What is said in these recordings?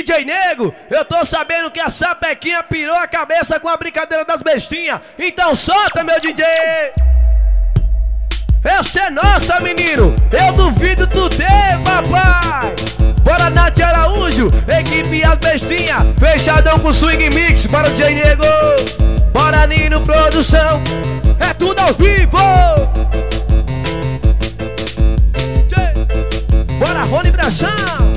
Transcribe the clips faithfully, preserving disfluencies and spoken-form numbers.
J Nego, eu tô sabendo que a sapequinha pirou a cabeça com a brincadeira das bestinhas. Então solta, meu D J. Essa é nossa, menino. Eu duvido tu ter, papai. Bora, Nath Araújo, equipe As Bestinhas, fechadão com Swing Mix. Bora, J Nego. Bora, Nino Produção. É tudo ao vivo. Bora, Rony Brachão.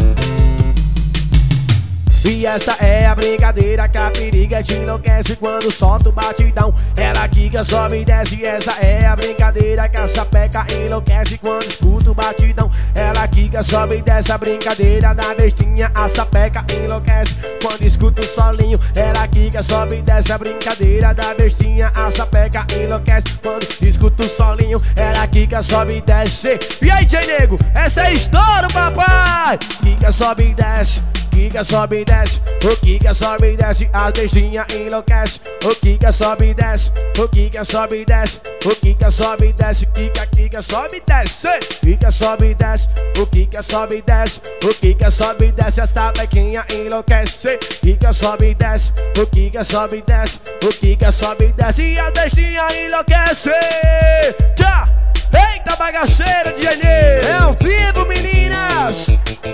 E essa é a brincadeira que a periga te enlouquece quando solta o batidão. Ela quica, sobe e desce. Essa é a brincadeira que a sapeca enlouquece quando escuta o batidão. Ela quica, sobe e desce. A brincadeira da bestinha, a sapeca enlouquece quando escuta o solinho. Ela quica, sobe e desce. A brincadeira da bestinha, a sapeca enlouquece quando escuta o solinho. Ela quica, sobe e desce. E aí, J Nego, essa é estouro, papai. Quica, sobe e desce. Kika sobe e desce, o Kika sobe e desce, as bestinhas enlouquece. O Kika sobe e desce, o Kika sobe e desce, o Kika sobe e desce, Kika, Kika sobe e desce. Kika sobe e desce, o Kika sobe e desce, o Kika sobe e desce, a sapequinha enlouquece. Kika sobe e desce, o Kika sobe e desce, o Kika sobe e desce, e a bestinha enlouquece. Tchá! Eita bagaceira de J. É ao vivo, meninas!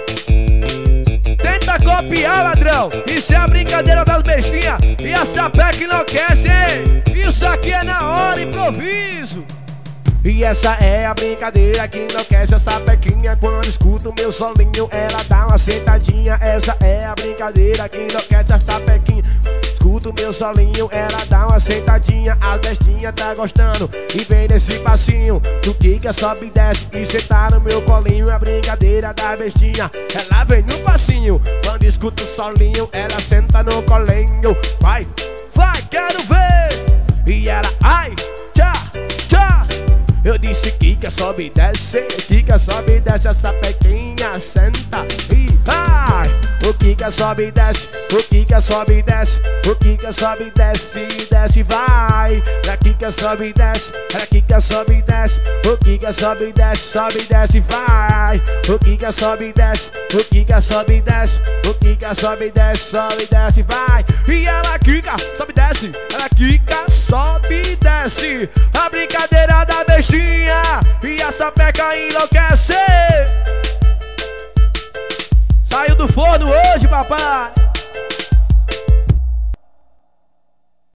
Tenta copiar, ladrão. Isso é a brincadeira das bestinhas e a sapeca enlouquece, hein? Isso aqui é na hora, improviso. E essa é a brincadeira que enlouquece a sapequinha quando escuta o meu solinho. Ela dá uma sentadinha. Essa é a brincadeira que enlouquece a sapequinha. Escuta o meu solinho, ela dá uma sentadinha. A bestinha tá gostando e vem nesse passinho. Tu Kika sobe e desce e senta no meu colinho. A brincadeira da bestinha, ela vem no passinho. Quando escuta o solinho, ela senta no colinho. Vai, vai, quero ver. E ela, ai, tchá, tchá. Eu disse Kika sobe e desce, Kika sobe e desce, a sapequinha senta e vai. O Kika sobe e desce, o Kika sobe e desce, o Kika sobe e desce, desce, vai. A Kika sobe e desce, a Kika sobe e desce, o Kika sobe e desce, sobe e desce, vai. O Kika sobe e desce, o Kika sobe e desce, o Kika sobe e desce, sobe e desce, vai. E ela Kika sobe e desce, ela Kika sobe e desce. A brincadeira da bestinha e a sapeca enlouquece. Saiu do forno hoje, papai.